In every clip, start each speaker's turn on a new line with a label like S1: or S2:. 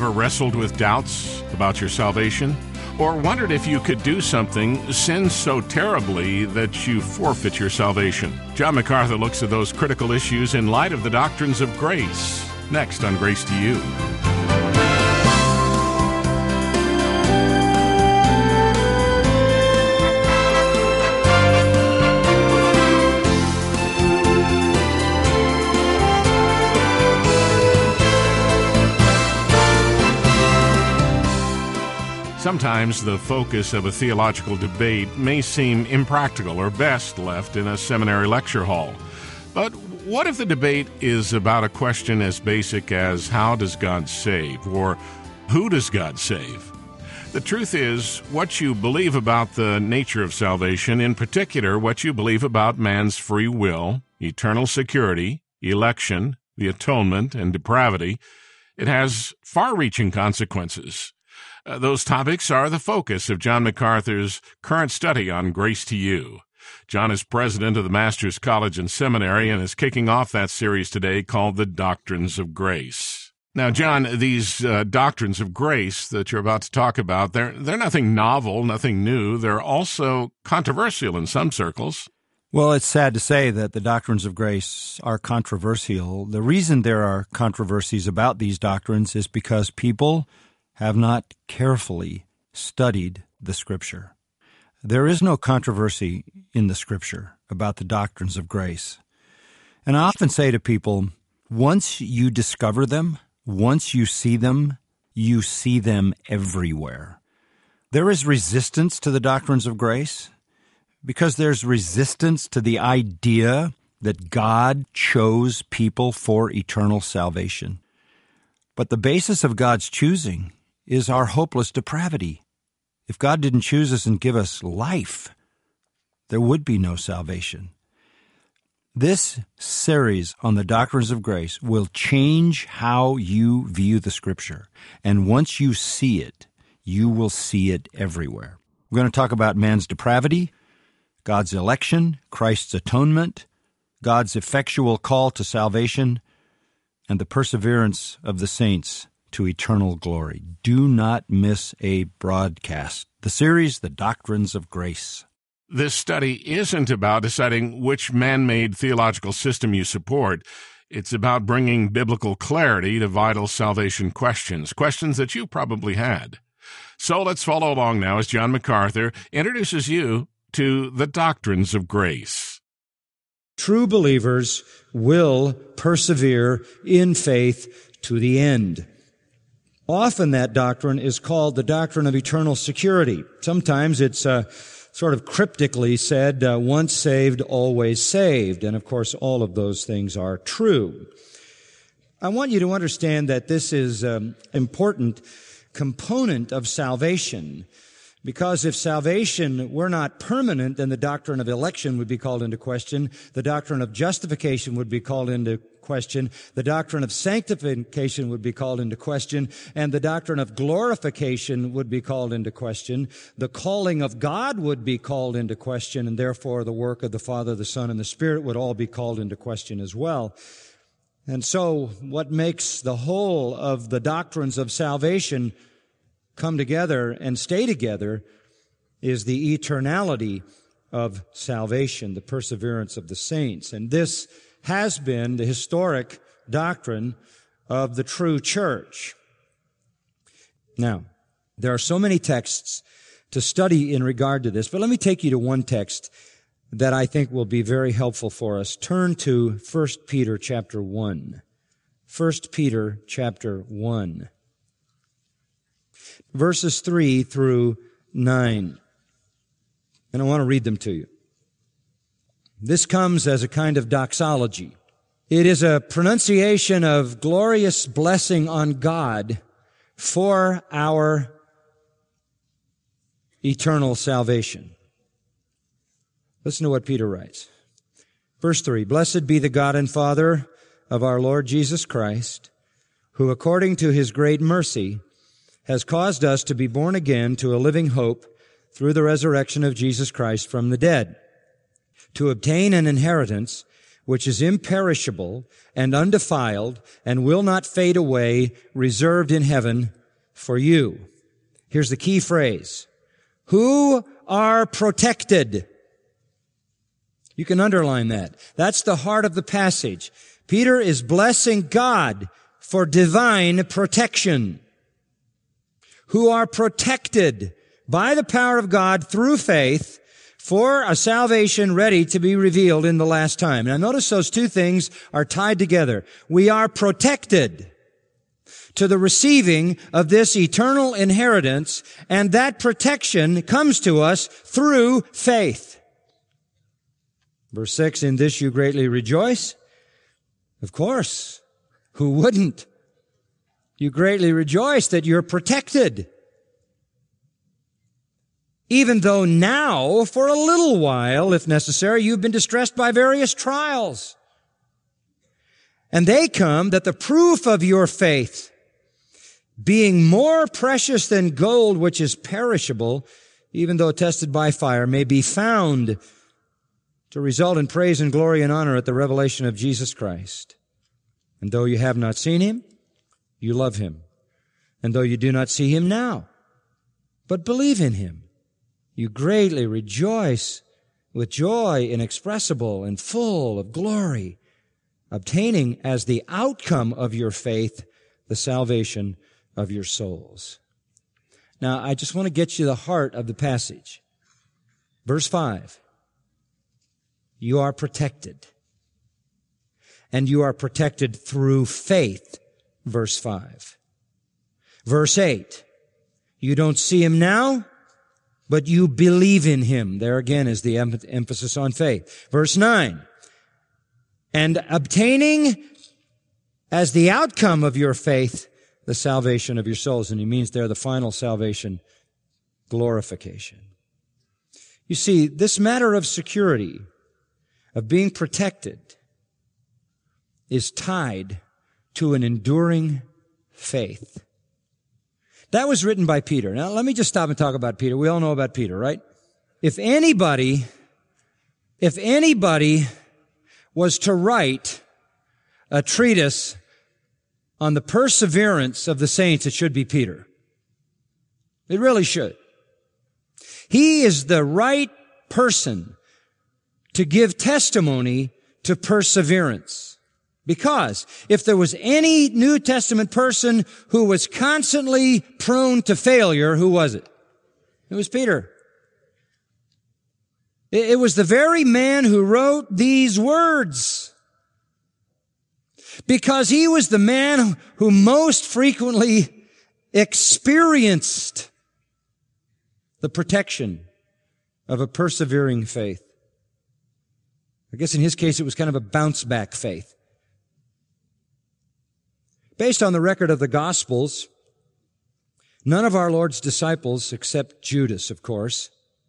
S1: ever wrestled with doubts about your salvation? Or wondered if you could do something, sin so terribly that you forfeit your salvation? John MacArthur looks at those critical issues in light of the doctrines of grace. Next on Grace to You. Sometimes the focus of a theological debate may seem impractical or best left in a seminary lecture hall. But what if the debate is about a question as basic as how does God save, or who does God save? The truth is, what you believe about the nature of salvation, in particular what you believe about man's free will, eternal security, election, the atonement, and depravity, it has far-reaching consequences. Those topics are the focus of John MacArthur's current study on Grace to You. John is president of the Master's College and Seminary and is kicking off that series today called The Doctrines of Grace. Now, John, these doctrines of grace that you're about to talk about, they're nothing novel, nothing new. They're also controversial in some circles.
S2: Well, it's sad to say that the doctrines of grace are controversial. The reason there are controversies about these doctrines is because people have not carefully studied the Scripture. There is no controversy in the Scripture about the doctrines of grace. And I often say to people, once you discover them, once you see them everywhere. There is resistance to the doctrines of grace because there's resistance to the idea that God chose people for eternal salvation. But the basis of God's choosing is our hopeless depravity. If God didn't choose us and give us life, there would be no salvation. This series on the doctrines of grace will change how you view the Scripture. And once you see it, you will see it everywhere. We're going to talk about man's depravity, God's election, Christ's atonement, God's effectual call to salvation, and the perseverance of the saints to eternal glory. Do not miss a broadcast. The series, The Doctrines of Grace.
S1: This study isn't about deciding which man-made theological system you support. It's about bringing biblical clarity to vital salvation questions that you probably had. So let's follow along now as John MacArthur introduces you to the doctrines of grace.
S2: True believers will persevere in faith to the end. Often that doctrine is called the doctrine of eternal security. Sometimes it's sort of cryptically said, once saved, always saved. And of course, all of those things are true. I want you to understand that this is an important component of salvation. Because if salvation were not permanent, then the doctrine of election would be called into question. The doctrine of justification would be called into question. The doctrine of sanctification would be called into question. And the doctrine of glorification would be called into question. The calling of God would be called into question. And therefore, the work of the Father, the Son, and the Spirit would all be called into question as well. And so, what makes the whole of the doctrines of salvation come together and stay together is the eternality of salvation, the perseverance of the saints. And this has been the historic doctrine of the true church. Now, there are so many texts to study in regard to this, but let me take you to one text that I think will be very helpful for us. Turn to 1 Peter chapter 1. 1 Peter chapter 1. Verses 3 through 9. And I want to read them to you. This comes as a kind of doxology. It is a pronunciation of glorious blessing on God for our eternal salvation. Listen to what Peter writes. Verse 3, Blessed be the God and Father of our Lord Jesus Christ, who according to His great mercy has caused us to be born again to a living hope through the resurrection of Jesus Christ from the dead, to obtain an inheritance which is imperishable and undefiled and will not fade away, reserved in heaven for you. Here's the key phrase. Who are protected. You can underline that. That's the heart of the passage. Peter is blessing God for divine protection. Who are protected by the power of God through faith for a salvation ready to be revealed in the last time. Now notice those two things are tied together. We are protected to the receiving of this eternal inheritance, and that protection comes to us through faith. Verse 6, in this you greatly rejoice. Of course, who wouldn't? You greatly rejoice that you're protected. Even though now, for a little while, if necessary, you've been distressed by various trials. And they come that the proof of your faith, being more precious than gold, which is perishable, even though tested by fire, may be found to result in praise and glory and honor at the revelation of Jesus Christ. And though you have not seen him, you love him. And though you do not see him now, but believe in him, you greatly rejoice with joy inexpressible and full of glory, obtaining as the outcome of your faith the salvation of your souls. Now, I just want to get you the heart of the passage. Verse 5. You are protected. And you are protected through faith. Verse 5. Verse 8. You don't see him now, but you believe in him. There again is the emphasis on faith. Verse 9. And obtaining as the outcome of your faith the salvation of your souls. And he means there the final salvation, glorification. You see, this matter of security, of being protected, is tied to an enduring faith. That was written by Peter. Now, let me just stop and talk about Peter. We all know about Peter, right? If anybody was to write a treatise on the perseverance of the saints, it should be Peter. It really should. He is the right person to give testimony to perseverance. Because if there was any New Testament person who was constantly prone to failure, who was it? It was Peter. It was the very man who wrote these words. Because he was the man who most frequently experienced the protection of a persevering faith. I guess in his case it was kind of a bounce-back faith. Based on the record of the Gospels, none of our Lord's disciples, except Judas, of course,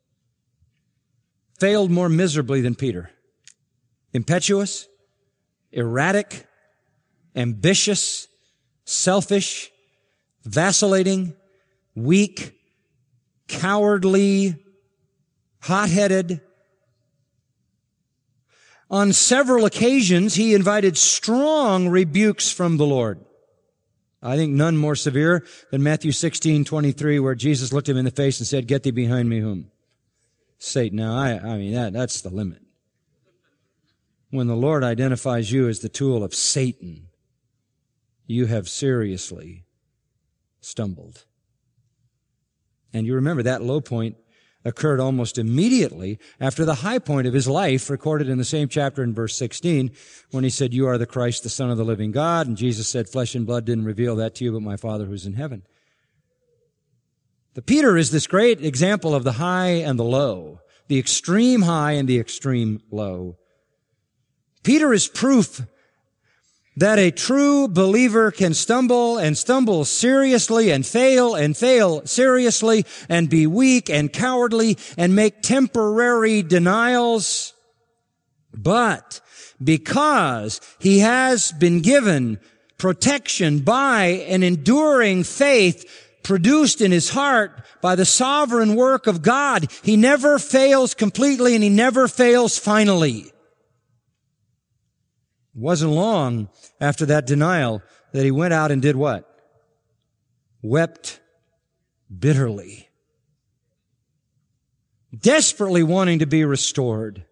S2: failed more miserably than Peter. Impetuous, erratic, ambitious, selfish, vacillating, weak, cowardly, hot-headed. On several occasions, he invited strong rebukes from the Lord. I think none more severe than Matthew 16:23, where Jesus looked him in the face and said, "Get thee behind me, whom?" Satan. Now, I mean, that's the limit. When the Lord identifies you as the tool of Satan, you have seriously stumbled. And you remember that low point occurred almost immediately after the high point of his life, recorded in the same chapter in verse 16, when he said, "You are the Christ, the Son of the living God." And Jesus said, "Flesh and blood didn't reveal that to you, but my Father who's in heaven." The Peter is this great example of the high and the low, the extreme high and the extreme low. Peter is proof that a true believer can stumble and stumble seriously and fail seriously and be weak and cowardly and make temporary denials. But because he has been given protection by an enduring faith produced in his heart by the sovereign work of God, he never fails completely and he never fails finally. It wasn't long after that denial that he went out and did what? Wept bitterly, desperately wanting to be restored.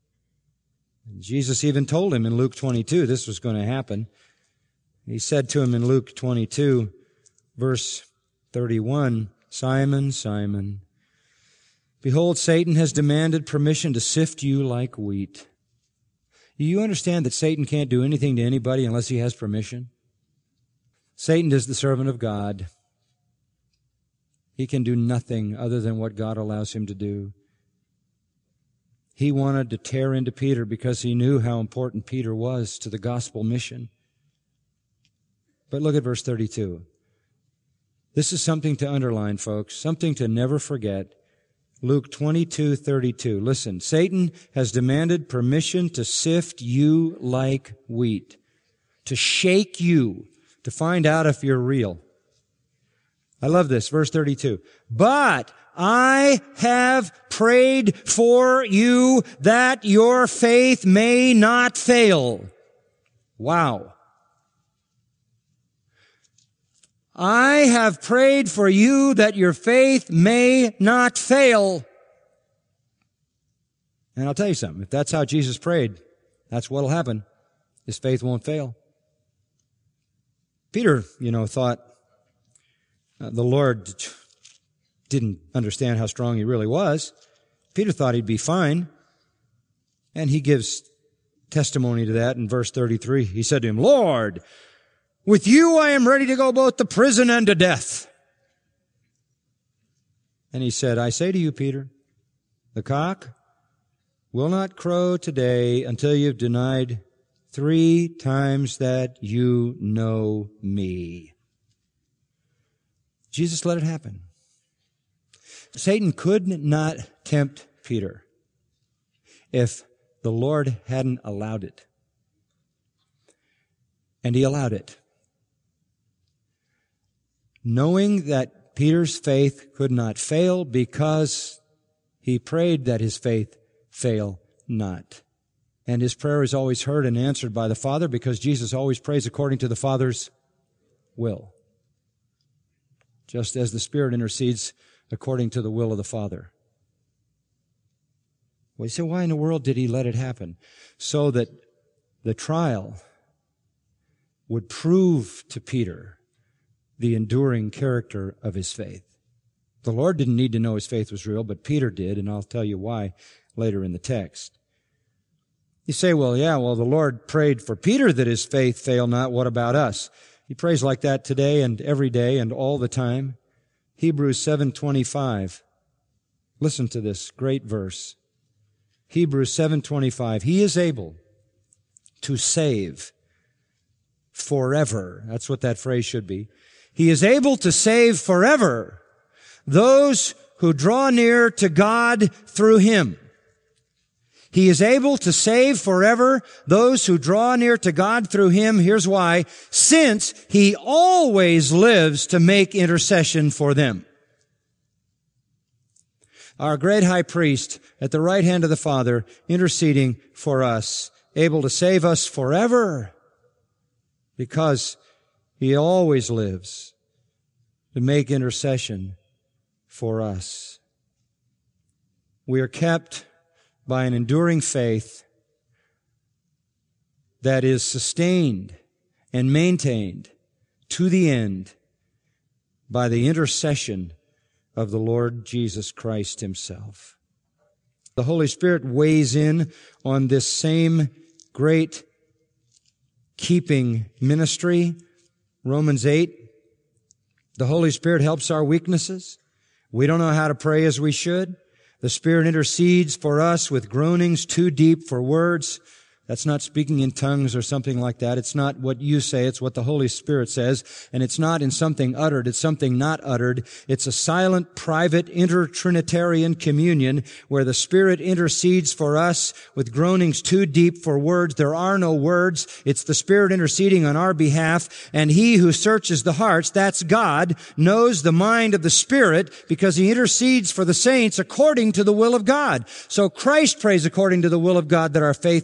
S2: Jesus even told him in Luke 22 this was going to happen. He said to him in Luke 22, verse 31, Simon, Simon, behold, Satan has demanded permission to sift you like wheat. You understand that Satan can't do anything to anybody unless he has permission? Satan is the servant of God. He can do nothing other than what God allows him to do. He wanted to tear into Peter because he knew how important Peter was to the gospel mission. But look at verse 32. This is something to underline, folks, something to never forget. Luke 22:32. Listen, Satan has demanded permission to sift you like wheat, to shake you, to find out if you're real. I love this, verse 32. But I have prayed for you that your faith may not fail. Wow. I have prayed for you that your faith may not fail. And I'll tell you something. If that's how Jesus prayed, that's what'll happen. His faith won't fail. Peter, thought the Lord didn't understand how strong he really was. Peter thought he'd be fine. And he gives testimony to that in verse 33. He said to him, Lord, with you I am ready to go both to prison and to death. And he said, I say to you, Peter, the cock will not crow today until you've denied 3 times that you know me. Jesus let it happen. Satan could not tempt Peter if the Lord hadn't allowed it. And he allowed it. Knowing that Peter's faith could not fail because he prayed that his faith fail not. And his prayer is always heard and answered by the Father because Jesus always prays according to the Father's will. Just as the Spirit intercedes according to the will of the Father. Well, you say, why in the world did he let it happen? So that the trial would prove to Peter the enduring character of his faith. The Lord didn't need to know his faith was real, but Peter did, and I'll tell you why later in the text. You say, the Lord prayed for Peter that his faith fail not. What about us? He prays like that today and every day and all the time. Hebrews 7:25. Listen to this great verse. Hebrews 7:25. He is able to save forever. That's what that phrase should be. He is able to save forever those who draw near to God through him. He is able to save forever those who draw near to God through him. Here's why. Since he always lives to make intercession for them. Our great high priest at the right hand of the Father, interceding for us, able to save us forever because he always lives to make intercession for us. We are kept by an enduring faith that is sustained and maintained to the end by the intercession of the Lord Jesus Christ himself. The Holy Spirit weighs in on this same great keeping ministry. Romans 8, the Holy Spirit helps our weaknesses. We don't know how to pray as we should. The Spirit intercedes for us with groanings too deep for words. That's not speaking in tongues or something like that. It's not what you say. It's what the Holy Spirit says. And it's not in something uttered. It's something not uttered. It's a silent, private, inter-Trinitarian communion where the Spirit intercedes for us with groanings too deep for words. There are no words. It's the Spirit interceding on our behalf. And He who searches the hearts, that's God, knows the mind of the Spirit because He intercedes for the saints according to the will of God. So Christ prays according to the will of God that our faith not fail.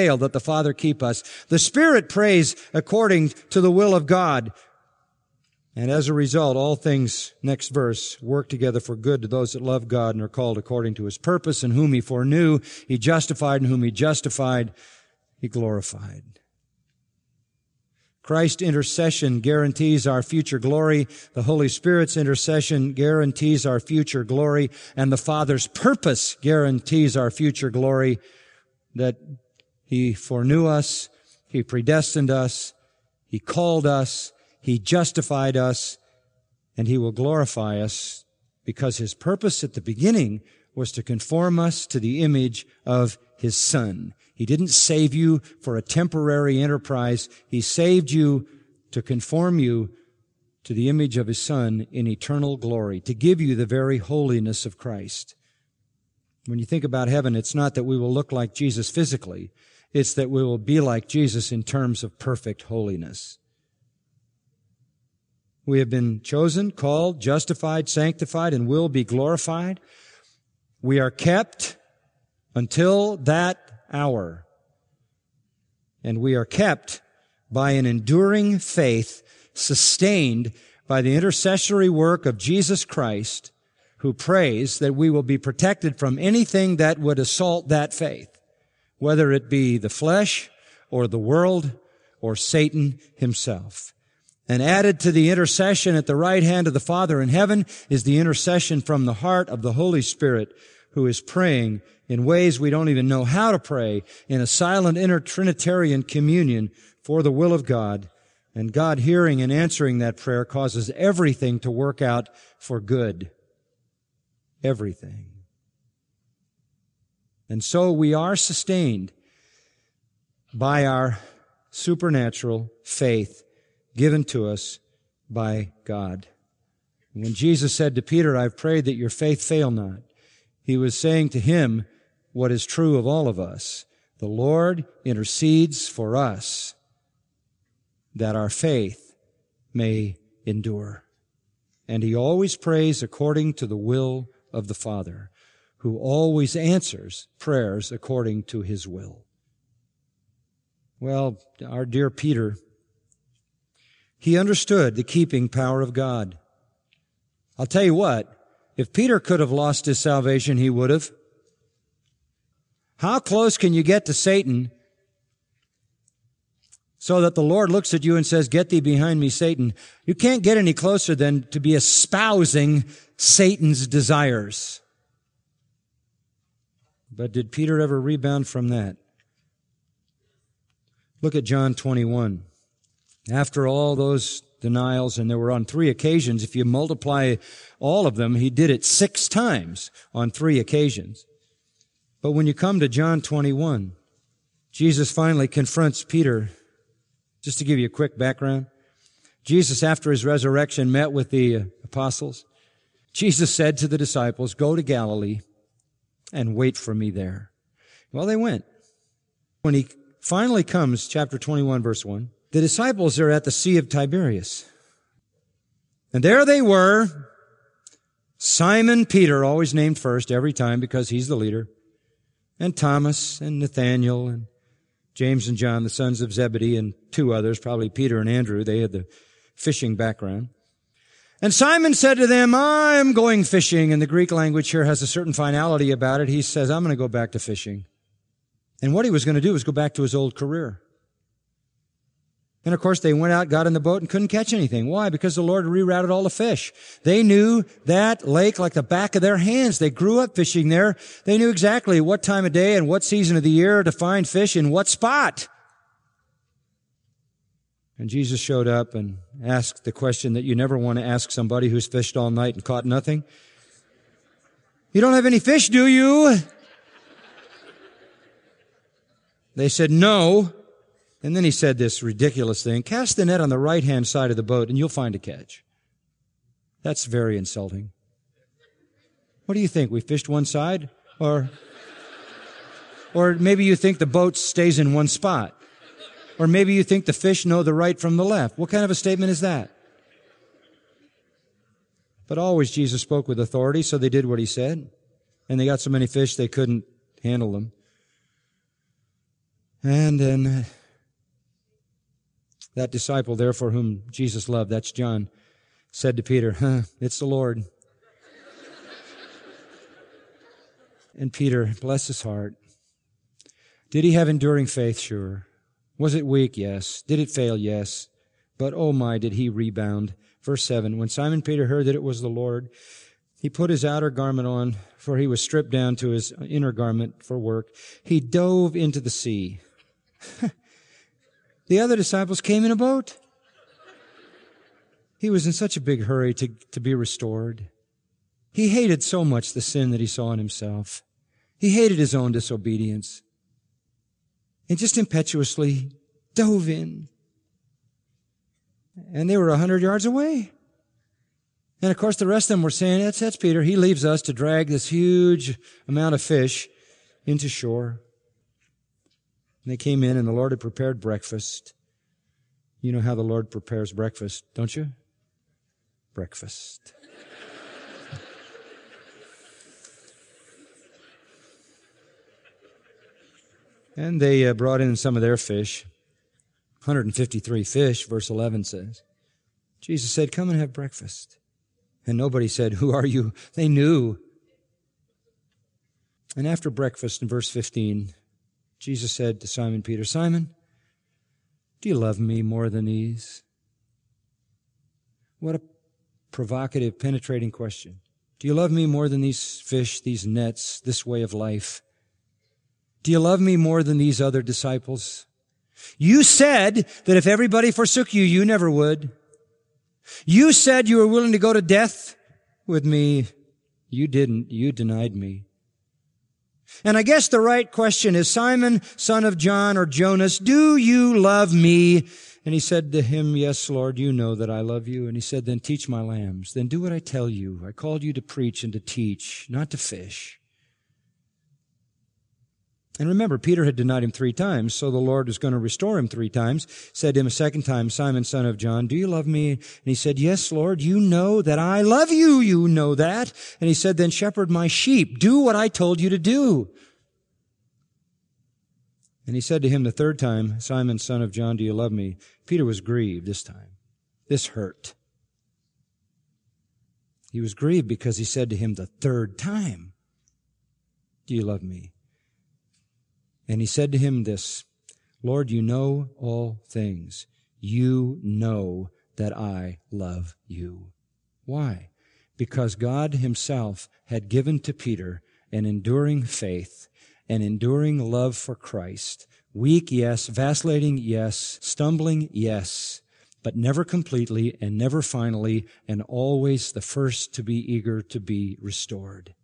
S2: fail that the Father keep us. The Spirit prays according to the will of God. And as a result, all things, next verse, work together for good to those that love God and are called according to His purpose, and whom He foreknew, He justified, and whom He justified, He glorified. Christ's intercession guarantees our future glory. The Holy Spirit's intercession guarantees our future glory. And the Father's purpose guarantees our future glory, that He foreknew us, He predestined us, He called us, He justified us, and He will glorify us, because His purpose at the beginning was to conform us to the image of His Son. He didn't save you for a temporary enterprise. He saved you to conform you to the image of His Son in eternal glory, to give you the very holiness of Christ. When you think about heaven, it's not that we will look like Jesus physically. It's that we will be like Jesus in terms of perfect holiness. We have been chosen, called, justified, sanctified, and will be glorified. We are kept until that hour. And we are kept by an enduring faith sustained by the intercessory work of Jesus Christ, who prays that we will be protected from anything that would assault that faith, whether it be the flesh or the world or Satan himself. And added to the intercession at the right hand of the Father in heaven is the intercession from the heart of the Holy Spirit, who is praying in ways we don't even know how to pray, in a silent inter-Trinitarian communion for the will of God. And God, hearing and answering that prayer, causes everything to work out for good. Everything. And so we are sustained by our supernatural faith given to us by God. When Jesus said to Peter, "I've prayed that your faith fail not," He was saying to him what is true of all of us. The Lord intercedes for us that our faith may endure. And He always prays according to the will of the Father, who always answers prayers according to His will. Well, our dear Peter, he understood the keeping power of God. I'll tell you what, if Peter could have lost his salvation, he would have. How close can you get to Satan so that the Lord looks at you and says, "Get thee behind me, Satan"? You can't get any closer than to be espousing Satan's desires. But did Peter ever rebound from that? Look at John 21. After all those denials, and there were on 3 occasions, if you multiply all of them, He did it 6 times on 3 occasions. But when you come to John 21, Jesus finally confronts Peter. Just to give you a quick background, Jesus, after His resurrection, met with the apostles. Jesus said to the disciples, "Go to Galilee and wait for me there." Well, they went. When He finally comes, chapter 21, verse 1, the disciples are at the Sea of Tiberias. And there they were, Simon Peter, always named first every time because he's the leader, and Thomas and Nathanael and James and John, the sons of Zebedee, and 2 others, probably Peter and Andrew. They had the fishing background. And Simon said to them, "I'm going fishing." And the Greek language here has a certain finality about it. He says, "I'm going to go back to fishing." And what he was going to do was go back to his old career. And of course, they went out, got in the boat, and couldn't catch anything. Why? Because the Lord rerouted all the fish. They knew that lake like the back of their hands. They grew up fishing there. They knew exactly what time of day and what season of the year to find fish in what spot. And Jesus showed up and asked the question that you never want to ask somebody who's fished all night and caught nothing. "You don't have any fish, do you?" They said, "No." And then He said this ridiculous thing, "Cast the net on the right-hand side of the boat and you'll find a catch." That's very insulting. What do you think? We fished one side? Or maybe you think the boat stays in one spot. Or maybe you think the fish know the right from the left. What kind of a statement is that? But always Jesus spoke with authority, so they did what He said. And they got so many fish they couldn't handle them. And then that disciple, therefore, whom Jesus loved, that's John, said to Peter, it's the Lord. And Peter, bless his heart, did he have enduring faith? Sure. Was it weak? Yes. Did it fail? Yes. But oh my, did he rebound. Verse 7, when Simon Peter heard that it was the Lord, he put his outer garment on, for he was stripped down to his inner garment for work. He dove into the sea. The other disciples came in a boat. He was in such a big hurry to be restored. He hated so much the sin that he saw in himself. He hated his own disobedience. And just impetuously dove in. And they were 100 yards away. And of course the rest of them were saying, that's Peter. He leaves us to drag this huge amount of fish into shore. And they came in and the Lord had prepared breakfast. You know how the Lord prepares breakfast, don't you? Breakfast. And they brought in some of their fish. 153 fish, verse 11 says. Jesus said, come and have breakfast. And nobody said, who are you? They knew. And after breakfast, in verse 15, Jesus said to Simon Peter, Simon, do you love me more than these? What a provocative, penetrating question. Do you love me more than these fish, these nets, this way of life? Do you love me more than these other disciples? You said that if everybody forsook you, you never would. You said you were willing to go to death with me. You didn't. You denied me. And I guess the right question is, Simon, son of John or Jonas, do you love me? And he said to him, yes, Lord, you know that I love you. And he said, then teach my lambs. Then do what I tell you. I called you to preach and to teach, not to fish. And remember, Peter had denied him 3 times, so the Lord was going to restore him 3 times. Said to him a second time, Simon, son of John, do you love me? And he said, yes, Lord, you know that I love you. You know that. And he said, then shepherd my sheep. Do what I told you to do. And he said to him the 3rd time, Simon, son of John, do you love me? Peter was grieved this time. This hurt. He was grieved because he said to him the 3rd time, do you love me? And he said to him this, Lord, you know all things. You know that I love you. Why? Because God himself had given to Peter an enduring faith, an enduring love for Christ. Weak, yes. Vacillating, yes. Stumbling, yes. But never completely and never finally, and always the first to be eager to be restored.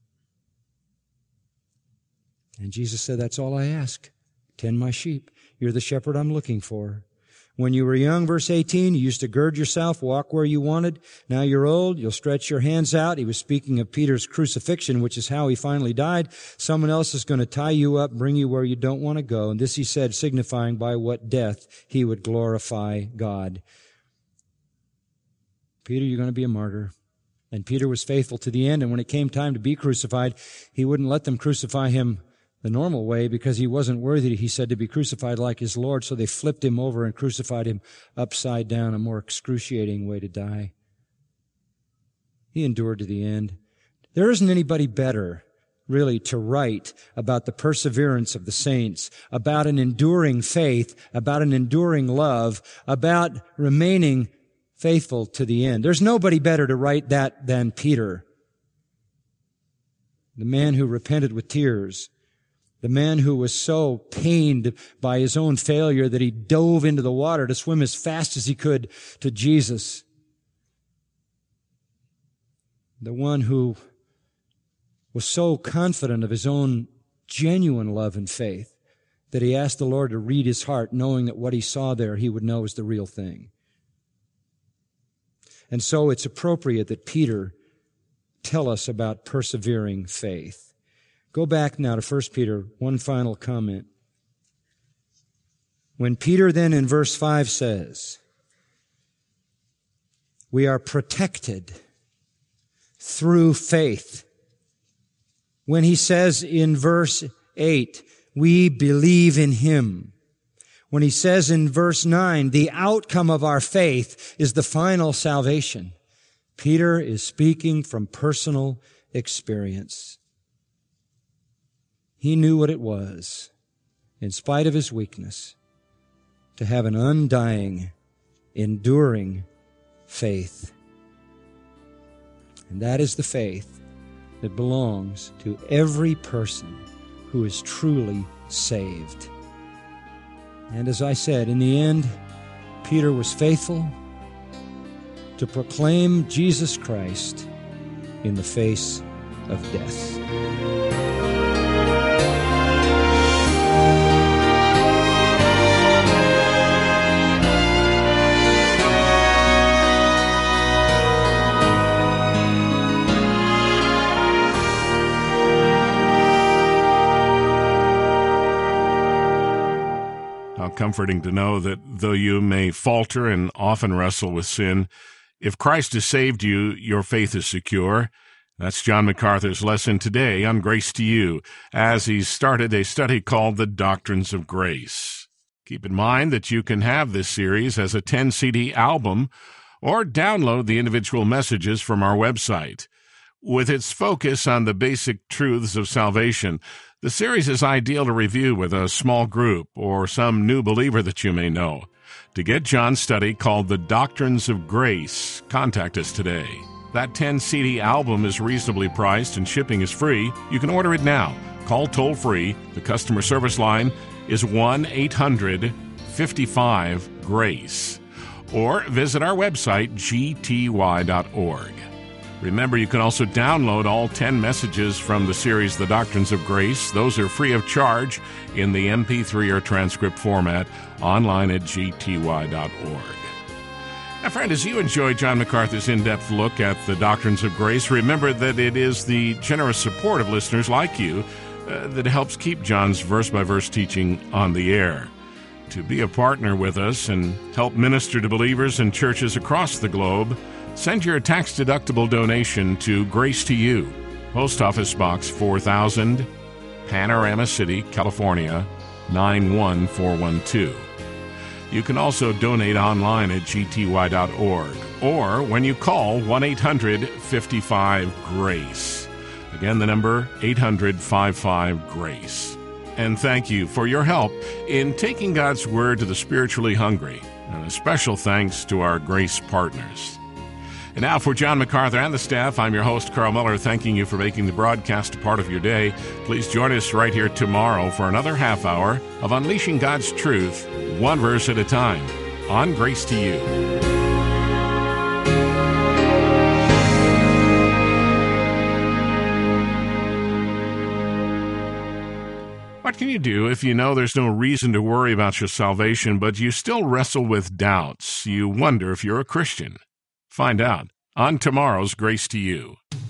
S2: And Jesus said, that's all I ask. Tend my sheep. You're the shepherd I'm looking for. When you were young, verse 18, you used to gird yourself, walk where you wanted. Now you're old, you'll stretch your hands out. He was speaking of Peter's crucifixion, which is how he finally died. Someone else is going to tie you up, bring you where you don't want to go. And this he said, signifying by what death he would glorify God. Peter, you're going to be a martyr. And Peter was faithful to the end. And when it came time to be crucified, he wouldn't let them crucify him the normal way because he wasn't worthy, he said, to be crucified like his Lord. So they flipped him over and crucified him upside down, a more excruciating way to die. He endured to the end. There isn't anybody better, really, to write about the perseverance of the saints, about an enduring faith, about an enduring love, about remaining faithful to the end. There's nobody better to write that than Peter, the man who repented with tears. The man who was so pained by his own failure that he dove into the water to swim as fast as he could to Jesus. The one who was so confident of his own genuine love and faith that he asked the Lord to read his heart, knowing that what he saw there he would know was the real thing. And so it's appropriate that Peter tell us about persevering faith. Go back now to 1 Peter, one final comment. When Peter then in verse 5 says, we are protected through faith. When he says in verse 8, we believe in him. when he says in verse 9, the outcome of our faith is the final salvation. Peter is speaking from personal experience. He knew what it was, in spite of his weakness, to have an undying, enduring faith. And that is the faith that belongs to every person who is truly saved. And as I said, in the end, Peter was faithful to proclaim Jesus Christ in the face of death.
S1: How comforting to know that though you may falter and often wrestle with sin, if Christ has saved you, your faith is secure. That's John MacArthur's lesson today on Grace to You, as he's started a study called The Doctrines of Grace. Keep in mind that you can have this series as a 10-CD album or download the individual messages from our website. With its focus on the basic truths of salvation, the series is ideal to review with a small group or some new believer that you may know. To get John's study called The Doctrines of Grace, contact us today. That 10-CD album is reasonably priced and shipping is free. You can order it now. Call toll-free. The customer service line is 1-800-55-GRACE. Or visit our website, gty.org. Remember, you can also download all 10 messages from the series The Doctrines of Grace. Those are free of charge in the MP3 or transcript format online at gty.org. Now, friend, as you enjoy John MacArthur's in-depth look at the Doctrines of Grace, remember that it is the generous support of listeners like you that helps keep John's verse-by-verse teaching on the air. To be a partner with us and help minister to believers and churches across the globe, send your tax-deductible donation to Grace to You, Post Office Box 4000, Panorama City, California, 91412. You can also donate online at gty.org or when you call 1-800-55-GRACE. Again, the number 800-55-GRACE. And thank you for your help in taking God's Word to the spiritually hungry. And a special thanks to our Grace partners. And now for John MacArthur and the staff, I'm your host, Carl Miller, thanking you for making the broadcast a part of your day. Please join us right here tomorrow for another half hour of Unleashing God's Truth, one verse at a time, on Grace to You. What can you do if you know there's no reason to worry about your salvation, but you still wrestle with doubts? You wonder if you're a Christian. Find out on tomorrow's Grace to You.